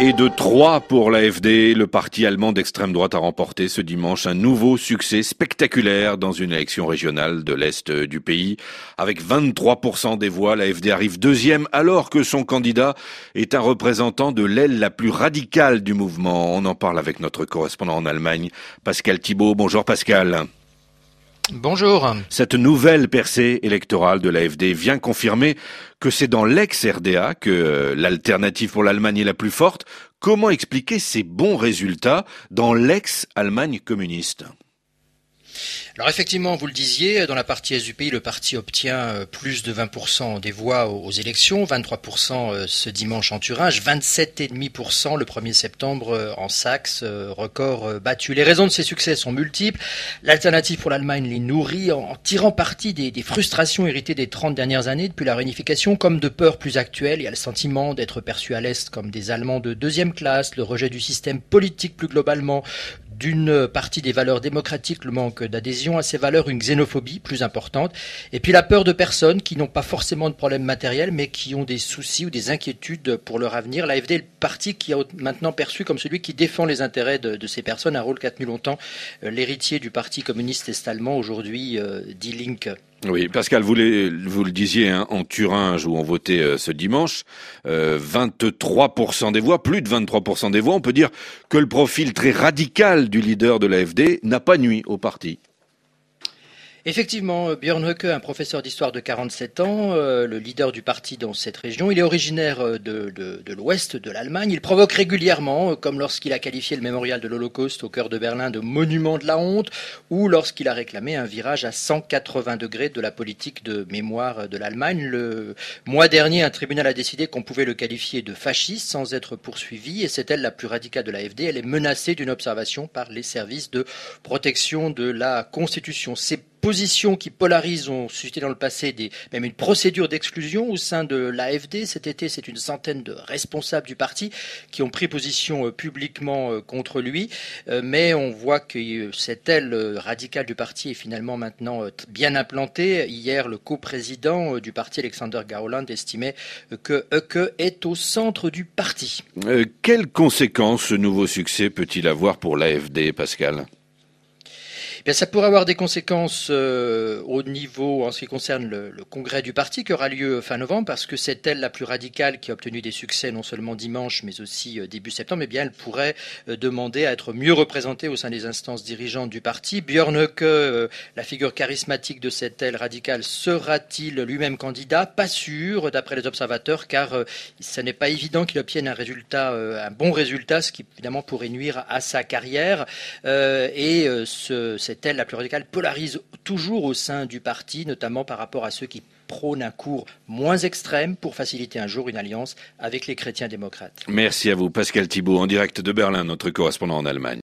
Et de 3 pour l'AfD, le parti allemand d'extrême droite a remporté ce dimanche un nouveau succès spectaculaire dans une élection régionale de l'Est du pays. Avec 23% des voix, l'AfD arrive deuxième alors que son candidat est un représentant de l'aile la plus radicale du mouvement. On en parle avec notre correspondant en Allemagne, Pascal Thibault. Bonjour Pascal. Bonjour. Cette nouvelle percée électorale de l'AfD vient confirmer que c'est dans l'ex-RDA que l'alternative pour l'Allemagne est la plus forte. Comment expliquer ces bons résultats dans l'ex-Allemagne communiste ? Alors effectivement, vous le disiez, dans la partie est du pays, le parti obtient plus de 20% des voix aux élections, 23% ce dimanche en Thuringe, 27,5% le 1er septembre en Saxe, record battu. Les raisons de ces succès sont multiples. L'alternative pour l'Allemagne les nourrit en tirant parti des frustrations héritées des 30 dernières années depuis la réunification, comme de peurs plus actuelles. Il y a le sentiment d'être perçu à l'Est comme des Allemands de deuxième classe, le rejet du système politique plus globalement, d'une partie des valeurs démocratiques, le manque d'adhésion à ces valeurs, une xénophobie plus importante, et puis la peur de personnes qui n'ont pas forcément de problèmes matériels, mais qui ont des soucis ou des inquiétudes pour leur avenir. L'AfD est le parti qui est maintenant perçu comme celui qui défend les intérêts de ces personnes, un rôle qu'a tenu longtemps l'héritier du parti communiste est-allemand, aujourd'hui Die Linke. Oui, Pascal, vous le disiez en Thuringe où on votait ce dimanche, 23% des voix, plus de 23% des voix. On peut dire que le profil très radical du leader de l'AfD n'a pas nui au parti. Effectivement, Björn Höcke, un professeur d'histoire de 47 ans, le leader du parti dans cette région, il est originaire de l'ouest de l'Allemagne. Il provoque régulièrement, comme lorsqu'il a qualifié le mémorial de l'Holocauste au cœur de Berlin de monument de la honte, ou lorsqu'il a réclamé un virage à 180 degrés de la politique de mémoire de l'Allemagne. Le mois dernier, un tribunal a décidé qu'on pouvait le qualifier de fasciste sans être poursuivi, et c'est elle la plus radicale de l'AfD. Elle est menacée d'une observation par les services de protection de la Constitution. Ces positions qui polarisent ont suscité dans le passé même une procédure d'exclusion au sein de l'AfD. Cet été, c'est une centaine de responsables du parti qui ont pris position publiquement contre lui. Mais on voit que cette aile radicale du parti est finalement maintenant bien implantée. Hier, le coprésident du parti, Alexander Gauland, estimait que Höcke est au centre du parti. Quelles conséquences ce nouveau succès peut-il avoir pour l'AfD, Pascal ? Bien, ça pourrait avoir des conséquences au niveau, en ce qui concerne le congrès du parti qui aura lieu fin novembre, parce que c'est elle la plus radicale qui a obtenu des succès non seulement dimanche, mais aussi début septembre. Eh bien, elle pourrait demander à être mieux représentée au sein des instances dirigeantes du parti. Björn Höcke, la figure charismatique de cette aile radicale, sera-t-il lui-même candidat ? Pas sûr, d'après les observateurs, car ce n'est pas évident qu'il obtienne un bon résultat, ce qui évidemment pourrait nuire à sa carrière. Cette aile la plus radicale polarise toujours au sein du parti, notamment par rapport à ceux qui prônent un cours moins extrême pour faciliter un jour une alliance avec les chrétiens démocrates. Merci à vous, Pascal Thibault, en direct de Berlin, notre correspondant en Allemagne.